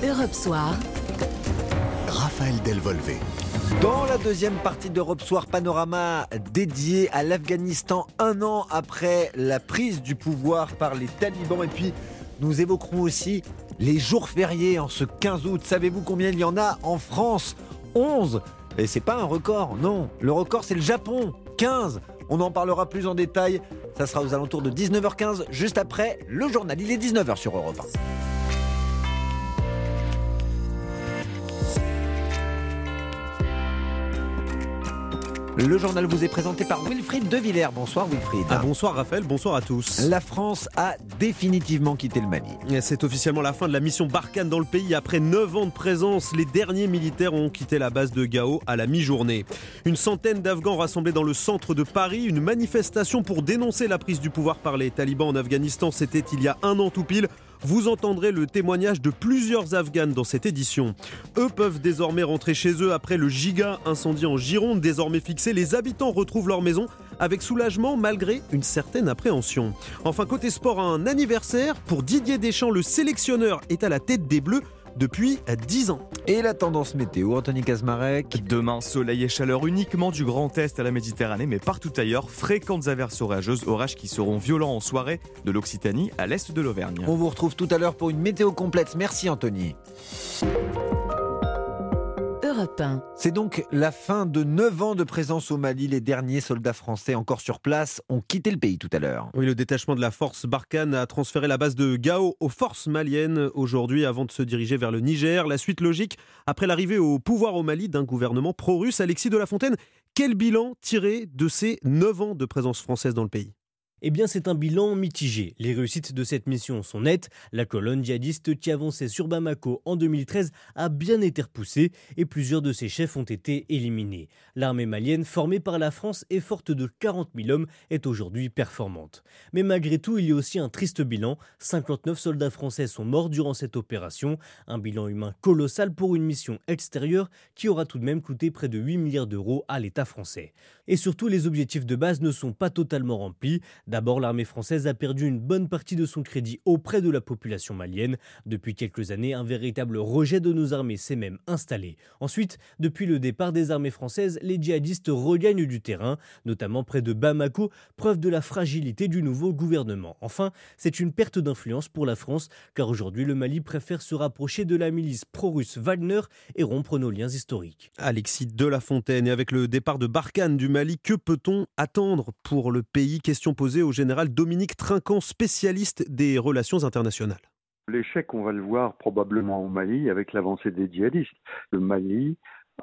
Europe Soir, Raphaël Delvolvé. Dans la deuxième partie d'Europe Soir, panorama dédié à l'Afghanistan, un an après la prise du pouvoir par les talibans. Et puis, nous évoquerons aussi les jours fériés en ce 15 août. Savez-vous combien il y en a en France ? 11. Et c'est pas un record, non. Le record, c'est le Japon, 15. On en parlera plus en détail. Ça sera aux alentours de 19h15, juste après le journal. Il est 19h sur Europe 1. Le journal vous est présenté par Wilfried De Villers. Bonsoir Wilfried. Bonsoir Raphaël, bonsoir à tous. La France a définitivement quitté le Mali. C'est officiellement la fin de la mission Barkhane dans le pays. Après 9 ans de présence, les derniers militaires ont quitté la base de Gao à la mi-journée. Une centaine d'Afghans rassemblés dans le centre de Paris. Une manifestation pour dénoncer la prise du pouvoir par les talibans en Afghanistan. C'était il y a un an tout pile. Vous entendrez le témoignage de plusieurs Afghanes dans cette édition. Eux peuvent désormais rentrer chez eux après le giga incendie en Gironde, désormais fixé. Les habitants retrouvent leur maison avec soulagement malgré une certaine appréhension. Enfin, côté sport, un anniversaire pour Didier Deschamps. Le sélectionneur est à la tête des Bleus depuis 10 ans. Et la tendance météo, Anthony Kazmarek. Demain, soleil et chaleur uniquement du Grand Est à la Méditerranée, mais partout ailleurs, fréquentes averses orageuses, orages qui seront violents en soirée de l'Occitanie à l'est de l'Auvergne. On vous retrouve tout à l'heure pour une météo complète. Merci Anthony. Europe 1. C'est donc la fin de 9 ans de présence au Mali. Les derniers soldats français encore sur place ont quitté le pays tout à l'heure. Oui, le détachement de la force Barkhane a transféré la base de Gao aux forces maliennes aujourd'hui avant de se diriger vers le Niger. La suite logique après l'arrivée au pouvoir au Mali d'un gouvernement pro-russe. Alexis de La Fontaine, quel bilan tirer de ces 9 ans de présence française dans le pays ? Eh bien, c'est un bilan mitigé. Les réussites de cette mission sont nettes. La colonne djihadiste qui avançait sur Bamako en 2013 a bien été repoussée et plusieurs de ses chefs ont été éliminés. L'armée malienne, formée par la France et forte de 40 000 hommes, est aujourd'hui performante. Mais malgré tout, il y a aussi un triste bilan. 59 soldats français sont morts durant cette opération. Un bilan humain colossal pour une mission extérieure qui aura tout de même coûté près de 8 milliards d'euros à l'État français. Et surtout, les objectifs de base ne sont pas totalement remplis. D'abord, l'armée française a perdu une bonne partie de son crédit auprès de la population malienne. Depuis quelques années, un véritable rejet de nos armées s'est même installé. Ensuite, depuis le départ des armées françaises, les djihadistes regagnent du terrain, notamment près de Bamako, preuve de la fragilité du nouveau gouvernement. Enfin, c'est une perte d'influence pour la France, car aujourd'hui le Mali préfère se rapprocher de la milice pro-russe Wagner et rompre nos liens historiques. Alexis de La Fontaine, et avec le départ de Barkhane du Mali, que peut-on attendre pour le pays ? Question posée au général Dominique Trinquant, spécialiste des relations internationales. L'échec, on va le voir probablement au Mali avec l'avancée des djihadistes. Le Mali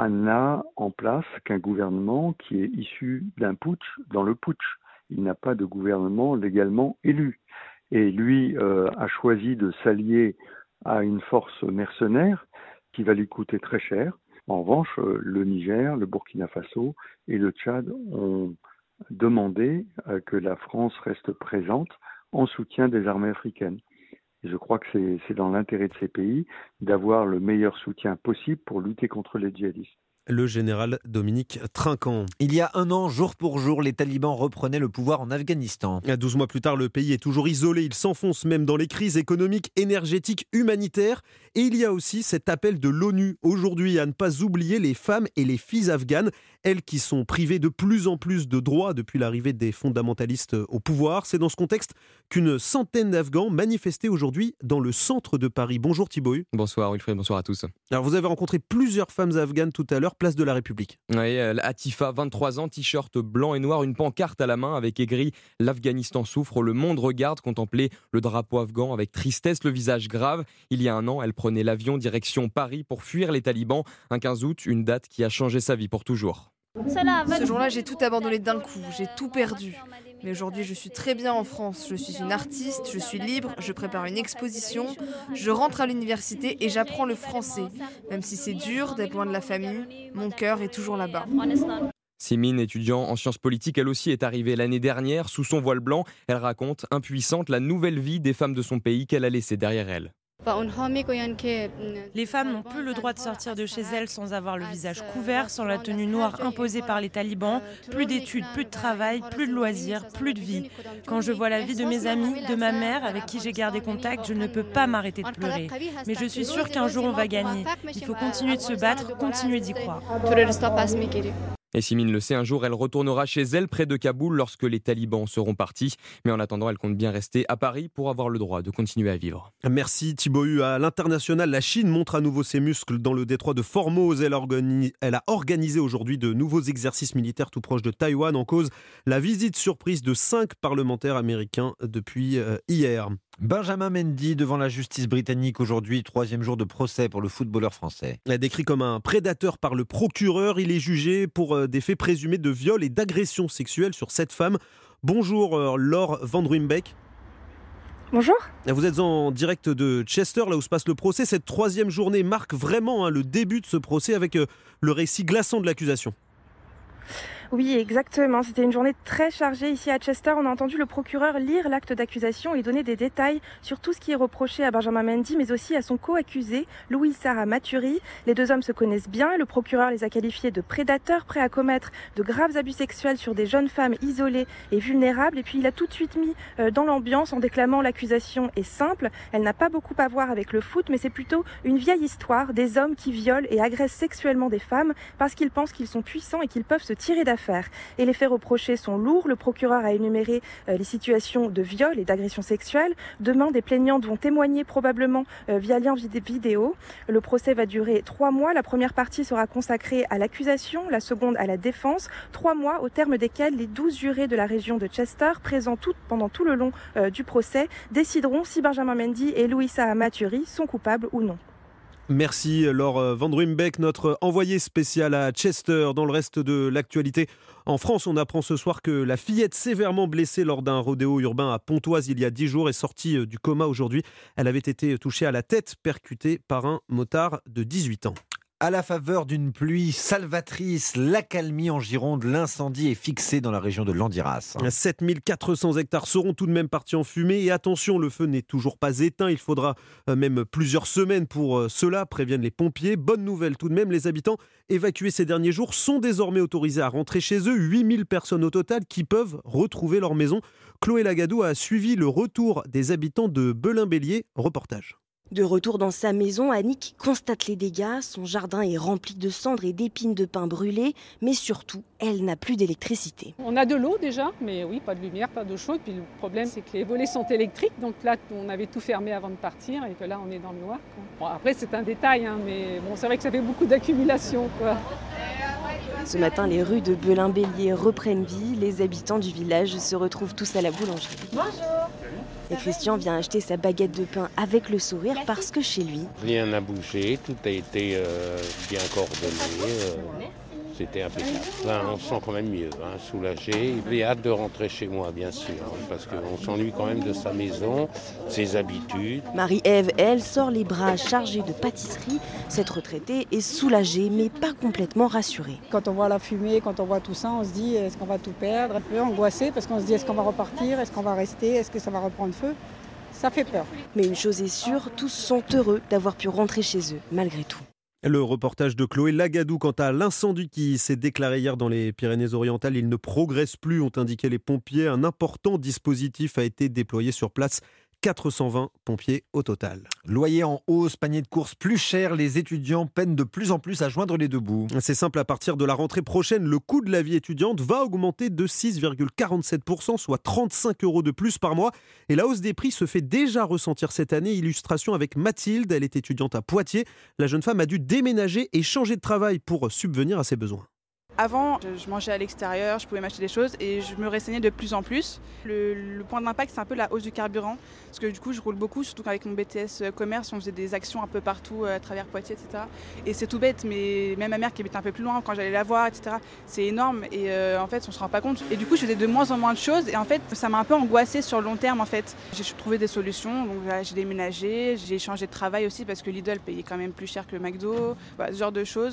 n'a en place qu'un gouvernement qui est issu d'un putsch dans le putsch. Il n'a pas de gouvernement légalement élu. Et lui a choisi de s'allier à une force mercenaire qui va lui coûter très cher. En revanche, le Niger, le Burkina Faso et le Tchad ont demandé que la France reste présente en soutien des armées africaines. Et je crois que c'est dans l'intérêt de ces pays d'avoir le meilleur soutien possible pour lutter contre les djihadistes. Le général Dominique Trinquant. Il y a un an, jour pour jour, les talibans reprenaient le pouvoir en Afghanistan. 12 mois plus tard, le pays est toujours isolé. Il s'enfonce même dans les crises économiques, énergétiques, humanitaires. Et il y a aussi cet appel de l'ONU aujourd'hui à ne pas oublier les femmes et les filles afghanes, elles qui sont privées de plus en plus de droits depuis l'arrivée des fondamentalistes au pouvoir. C'est dans ce contexte qu'une centaine d'Afghans manifestaient aujourd'hui dans le centre de Paris. Bonjour Thibaut. Bonsoir Wilfried, bonsoir à tous. Alors vous avez rencontré plusieurs femmes afghanes tout à l'heure, place de la République. Oui, Atifa, 23 ans, t-shirt blanc et noir, une pancarte à la main avec écrit « L'Afghanistan souffre, le monde regarde », contempler le drapeau afghan avec tristesse, le visage grave. Il y a un an, elle prenait l'avion direction Paris pour fuir les talibans. Un 15 août, une date qui a changé sa vie pour toujours. Ce jour-là, j'ai tout abandonné d'un coup, j'ai tout perdu. Mais aujourd'hui, je suis très bien en France. Je suis une artiste, je suis libre, je prépare une exposition, je rentre à l'université et j'apprends le français. Même si c'est dur d'être loin de la famille, mon cœur est toujours là-bas. Simine, étudiant en sciences politiques, elle aussi est arrivée l'année dernière sous son voile blanc. Elle raconte, impuissante, la nouvelle vie des femmes de son pays qu'elle a laissée derrière elle. Les femmes n'ont plus le droit de sortir de chez elles sans avoir le visage couvert, sans la tenue noire imposée par les talibans. Plus d'études, plus de travail, plus de loisirs, plus de vie. Quand je vois la vie de mes amis, de ma mère, avec qui j'ai gardé contact, je ne peux pas m'arrêter de pleurer. Mais je suis sûre qu'un jour on va gagner. Il faut continuer de se battre, continuer d'y croire. Et Simine le sait, un jour elle retournera chez elle près de Kaboul lorsque les talibans seront partis. Mais en attendant, elle compte bien rester à Paris pour avoir le droit de continuer à vivre. Merci Thibaut Hu. À l'international, la Chine montre à nouveau ses muscles dans le détroit de Formose. Elle a organisé aujourd'hui de nouveaux exercices militaires tout proche de Taïwan. En cause, la visite surprise de 5 parlementaires américains depuis hier. Benjamin Mendy devant la justice britannique aujourd'hui, 3e jour de procès pour le footballeur français. Décrit comme un prédateur par le procureur, il est jugé pour des faits présumés de viol et d'agression sexuelle sur 7 femmes. Bonjour Laure Van Ruymbeek. Bonjour. Vous êtes en direct de Chester, là où se passe le procès. Cette 3e journée marque vraiment le début de ce procès avec le récit glaçant de l'accusation. Oui, exactement. C'était une journée très chargée ici à Chester. On a entendu le procureur lire l'acte d'accusation et donner des détails sur tout ce qui est reproché à Benjamin Mendy, mais aussi à son co-accusé, Louis-Sarah Maturi. Les deux hommes se connaissent bien. Le procureur les a qualifiés de prédateurs prêts à commettre de graves abus sexuels sur des jeunes femmes isolées et vulnérables. Et puis il a tout de suite mis dans l'ambiance en déclamant l'accusation est simple. Elle n'a pas beaucoup à voir avec le foot, mais c'est plutôt une vieille histoire des hommes qui violent et agressent sexuellement des femmes parce qu'ils pensent qu'ils sont puissants et qu'ils peuvent se tirer d'affaire. Et les faits reprochés sont lourds. Le procureur a énuméré les situations de viol et d'agression sexuelle. Demain, des plaignantes vont témoigner probablement via lien vidéo. Le procès va durer 3 mois. La première partie sera consacrée à l'accusation, la seconde à la défense. 3 mois au terme desquels les 12 jurés de la région de Chester, présents pendant tout le long du procès, décideront si Benjamin Mendy et Louis-Sarah Maturi sont coupables ou non. Merci Laure Van Ruymbeek, notre envoyée spéciale à Chester. Dans le reste de l'actualité, en France, on apprend ce soir que la fillette sévèrement blessée lors d'un rodéo urbain à Pontoise il y a 10 jours est sortie du coma aujourd'hui. Elle avait été touchée à la tête, percutée par un motard de 18 ans. À la faveur d'une pluie salvatrice, l'accalmie en Gironde, l'incendie est fixé dans la région de Landiras. 7400 hectares seront tout de même partis en fumée. Et attention, le feu n'est toujours pas éteint. Il faudra même plusieurs semaines pour cela, préviennent les pompiers. Bonne nouvelle tout de même, les habitants évacués ces derniers jours sont désormais autorisés à rentrer chez eux. 8000 personnes au total qui peuvent retrouver leur maison. Chloé Lagadou a suivi le retour des habitants de Belin-Bélier. Reportage. De retour dans sa maison, Annick constate les dégâts. Son jardin est rempli de cendres et d'épines de pin brûlées. Mais surtout, elle n'a plus d'électricité. On a de l'eau déjà, mais oui, pas de lumière, pas d'eau chaude. Puis le problème, c'est que les volets sont électriques. Donc là, on avait tout fermé avant de partir et que là, on est dans le noir. Bon, après, c'est un détail, mais bon, c'est vrai que ça fait beaucoup d'accumulation, quoi. Ce matin, les rues de Belin-Bélier reprennent vie. Les habitants du village se retrouvent tous à la boulangerie. Bonjour. Et Christian vient acheter sa baguette de pain avec le sourire parce que chez lui... Rien n'a bougé, tout a été bien coordonné. C'était impeccable. Là, on se sent quand même mieux, soulagé. J'ai hâte de rentrer chez moi, bien sûr, parce qu'on s'ennuie quand même de sa maison, de ses habitudes. Marie-Ève, elle, sort les bras chargés de pâtisserie. Cette retraitée est soulagée, mais pas complètement rassurée. Quand on voit la fumée, quand on voit tout ça, on se dit est-ce qu'on va tout perdre? Un peu angoissé parce qu'on se dit est-ce qu'on va repartir? Est-ce qu'on va rester? Est-ce que ça va reprendre feu? Ça fait peur. Mais une chose est sûre, tous sont heureux d'avoir pu rentrer chez eux, malgré tout. Le reportage de Chloé Lagadou. Quant à l'incendie qui s'est déclaré hier dans les Pyrénées-Orientales, il ne progresse plus, ont indiqué les pompiers. Un important dispositif a été déployé sur place. 420 pompiers au total. Loyer en hausse, panier de courses plus cher, les étudiants peinent de plus en plus à joindre les deux bouts. C'est simple, à partir de la rentrée prochaine, le coût de la vie étudiante va augmenter de 6,47%, soit 35 € de plus par mois. Et la hausse des prix se fait déjà ressentir cette année. Illustration avec Mathilde, elle est étudiante à Poitiers. La jeune femme a dû déménager et changer de travail pour subvenir à ses besoins. Avant, je mangeais à l'extérieur, je pouvais m'acheter des choses et je me renseignais de plus en plus. Le point d'impact, c'est un peu la hausse du carburant. Parce que du coup, je roule beaucoup, surtout qu'avec mon BTS commerce, on faisait des actions un peu partout à travers Poitiers, etc. Et c'est tout bête, mais même ma mère qui habite un peu plus loin, quand j'allais la voir, etc., c'est énorme. Et en fait, on ne se rend pas compte. Et du coup, je faisais de moins en moins de choses. Et en fait, ça m'a un peu angoissée sur le long terme, en fait. J'ai trouvé des solutions. Donc là, j'ai déménagé, j'ai changé de travail aussi parce que Lidl payait quand même plus cher que McDo. Voilà, ce genre de choses.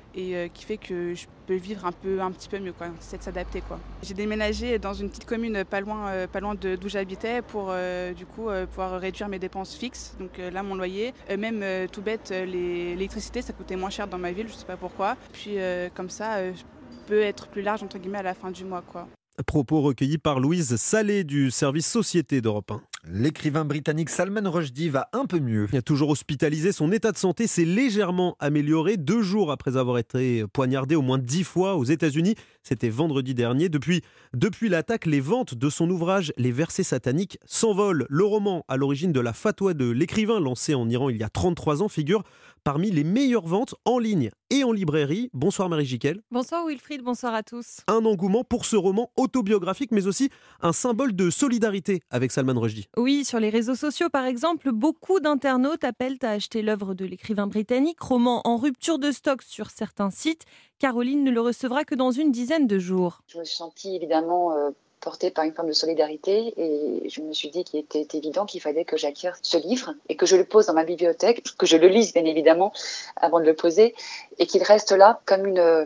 et qui fait que je peux vivre un petit peu mieux, quoi. C'est de s'adapter, quoi. J'ai déménagé dans une petite commune pas loin d'où j'habitais pour du coup pouvoir réduire mes dépenses fixes. Donc là, mon loyer, même tout bête, l'électricité, ça coûtait moins cher dans ma ville, je sais pas pourquoi. Puis comme ça, je peux être plus large entre guillemets à la fin du mois, quoi. Propos recueillis par Louise Salé du service Société d'Europe 1. L'écrivain britannique Salman Rushdie va un peu mieux. Il a toujours hospitalisé, son état de santé s'est légèrement amélioré 2 jours après avoir été poignardé au moins 10 fois aux États-Unis. C'était vendredi dernier. Depuis l'attaque, les ventes de son ouvrage Les versets sataniques s'envolent. Le roman à l'origine de la fatwa de l'écrivain lancé en Iran il y a 33 ans figure parmi les meilleures ventes en ligne et en librairie. Bonsoir Marie Jiquel. Bonsoir Wilfried, bonsoir à tous. Un engouement pour ce roman autobiographique, mais aussi un symbole de solidarité avec Salman Rushdie. Oui, sur les réseaux sociaux par exemple, beaucoup d'internautes appellent à acheter l'œuvre de l'écrivain britannique, roman en rupture de stock sur certains sites. Caroline ne le recevra que dans une dizaine de jours. Je me suis sentie évidemment portée par une forme de solidarité et je me suis dit qu'il était évident qu'il fallait que j'acquière ce livre et que je le pose dans ma bibliothèque, que je le lise bien évidemment avant de le poser et qu'il reste là comme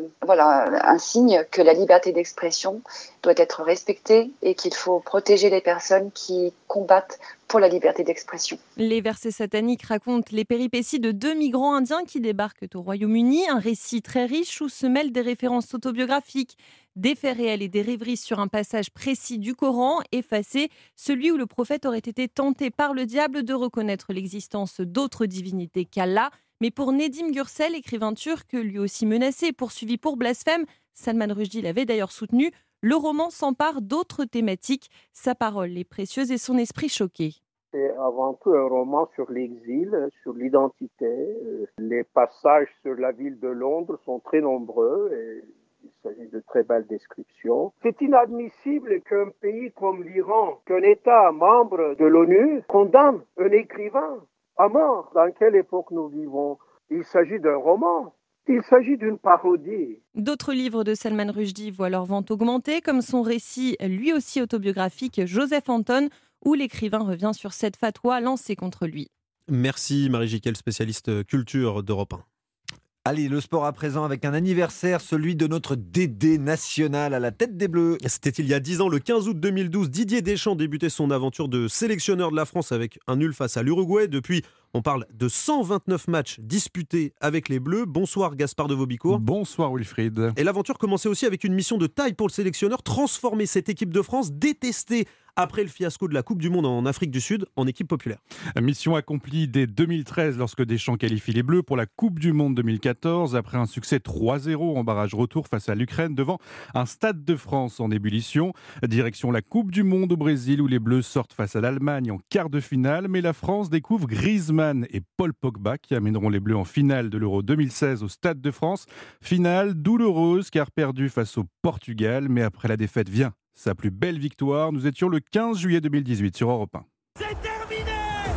un signe que la liberté d'expression doit être respectée et qu'il faut protéger les personnes qui combattent pour la liberté d'expression. Les versets sataniques racontent les péripéties de 2 migrants indiens qui débarquent au Royaume-Uni, un récit très riche où se mêlent des références autobiographiques, des faits réels et des rêveries sur un passage précis du Coran, effacé, celui où le prophète aurait été tenté par le diable de reconnaître l'existence d'autres divinités qu'Allah. Mais pour Nedim Gürsel, écrivain turc, lui aussi menacé et poursuivi pour blasphème, Salman Rushdie l'avait d'ailleurs soutenu, le roman s'empare d'autres thématiques. Sa parole est précieuse et son esprit choqué. C'est avant tout un roman sur l'exil, sur l'identité. Les passages sur la ville de Londres sont très nombreux et il s'agit de très belles descriptions. C'est inadmissible qu'un pays comme l'Iran, qu'un État membre de l'ONU, condamne un écrivain à mort. Dans quelle époque nous vivons? Il s'agit d'un roman. Il s'agit d'une parodie. D'autres livres de Salman Rushdie voient leur vente augmenter, comme son récit, lui aussi autobiographique, Joseph Anton, où l'écrivain revient sur cette fatwa lancée contre lui. Merci Marie Jiquel, spécialiste culture d'Europe 1. Allez, le sport à présent avec un anniversaire, celui de notre Dédé national à la tête des Bleus. C'était il y a 10 ans, le 15 août 2012, Didier Deschamps débutait son aventure de sélectionneur de la France avec un nul face à l'Uruguay. Depuis, on parle de 129 matchs disputés avec les Bleus. Bonsoir Gaspard de Vaubicourt. Bonsoir Wilfried. Et l'aventure commençait aussi avec une mission de taille pour le sélectionneur, transformer cette équipe de France détestée après le fiasco de la Coupe du Monde en Afrique du Sud en équipe populaire. Mission accomplie dès 2013 lorsque Deschamps qualifie les Bleus pour la Coupe du Monde 2014 après un succès 3-0 en barrage retour face à l'Ukraine devant un Stade de France en ébullition. Direction la Coupe du Monde au Brésil où les Bleus sortent face à l'Allemagne en quart de finale, mais la France découvre Griezmann et Paul Pogba qui amèneront les Bleus en finale de l'Euro 2016 au Stade de France. Finale douloureuse car perdue face au Portugal, mais après la défaite vient sa plus belle victoire. Nous étions le 15 juillet 2018 sur Europe 1. C'est terminé!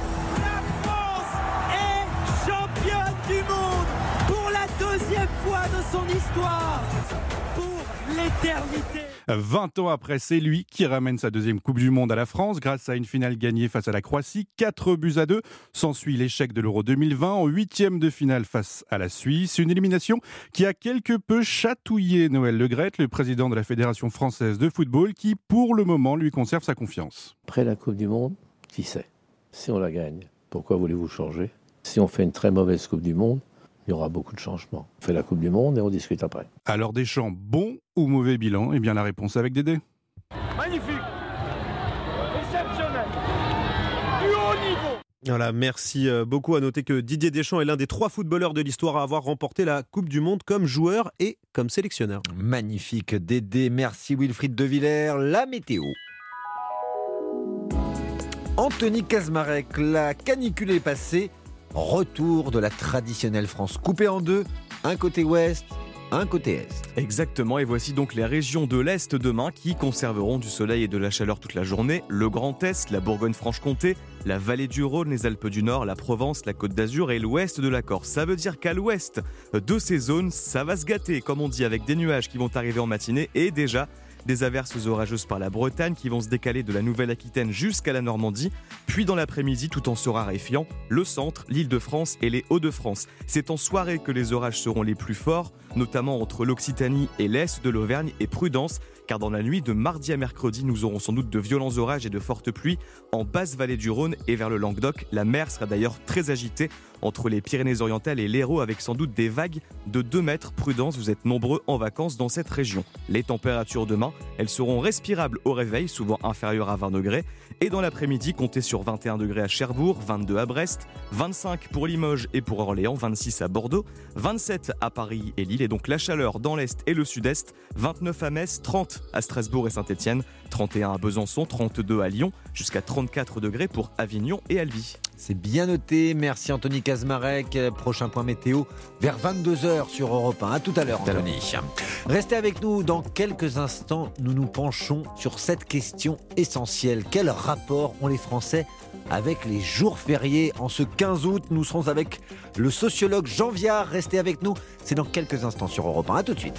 La France est championne du monde pour la 2e fois de son histoire, pour l'éternité. 20 ans après, c'est lui qui ramène sa 2e Coupe du Monde à la France grâce à une finale gagnée face à la Croatie, 4-2. S'ensuit l'échec de l'Euro 2020 en 8e de finale face à la Suisse. Une élimination qui a quelque peu chatouillé Noël Le Graët, le président de la Fédération française de football, qui pour le moment lui conserve sa confiance. Après la Coupe du Monde, qui sait? Si on la gagne, pourquoi voulez-vous changer? Si on fait une très mauvaise Coupe du Monde, il y aura beaucoup de changements. On fait la Coupe du Monde et on discute après. Alors Deschamps, bon ou mauvais bilan? Eh bien la réponse avec Dédé. Magnifique, exceptionnel, du haut niveau. Voilà, merci beaucoup. À noter que Didier Deschamps est l'un des 3 footballeurs de l'histoire à avoir remporté la Coupe du Monde comme joueur et comme sélectionneur. Magnifique Dédé, merci Wilfried de Villers. La météo. Anthony Kazmarek, la canicule est passée. Retour de la traditionnelle France coupée en deux, un côté ouest, un côté est. Exactement, et voici donc les régions de l'Est demain qui conserveront du soleil et de la chaleur toute la journée. Le Grand Est, la Bourgogne-Franche-Comté, la vallée du Rhône, les Alpes du Nord, la Provence, la Côte d'Azur et l'ouest de la Corse. Ça veut dire qu'à l'ouest de ces zones, ça va se gâter, comme on dit, avec des nuages qui vont arriver en matinée et déjà Des averses orageuses par la Bretagne qui vont se décaler de la Nouvelle-Aquitaine jusqu'à la Normandie. Puis dans l'après-midi, tout en se raréfiant, le centre, l'Île-de-France et les Hauts-de-France. C'est en soirée que les orages seront les plus forts, notamment entre l'Occitanie et l'Est de l'Auvergne. Et prudence, car dans la nuit de mardi à mercredi, nous aurons sans doute de violents orages et de fortes pluies en basse vallée du Rhône et vers le Languedoc. La mer sera d'ailleurs très agitée entre les Pyrénées-Orientales et l'Hérault, avec sans doute des vagues de 2 mètres. Prudence, vous êtes nombreux en vacances dans cette région. Les températures demain, elles seront respirables au réveil, souvent inférieures à 20 degrés. Et dans l'après-midi, comptez sur 21 degrés à Cherbourg, 22 à Brest, 25 pour Limoges et pour Orléans, 26 à Bordeaux, 27 à Paris et Lille. Et donc la chaleur dans l'Est et le Sud-Est, 29 à Metz, 30 à Strasbourg et Saint-Etienne, 31 à Besançon, 32 à Lyon, jusqu'à 34 degrés pour Avignon et Albi. C'est bien noté, merci Anthony Kazmarek. Prochain point météo vers 22h sur Europe 1. À tout à l'heure Anthony. Restez avec nous, dans quelques instants, nous nous penchons sur cette question essentielle. Quel rapport ont les Français avec les jours fériés en ce 15 août? Nous serons avec le sociologue Jean Viard. Restez avec nous, c'est dans quelques instants sur Europe 1. À tout de suite.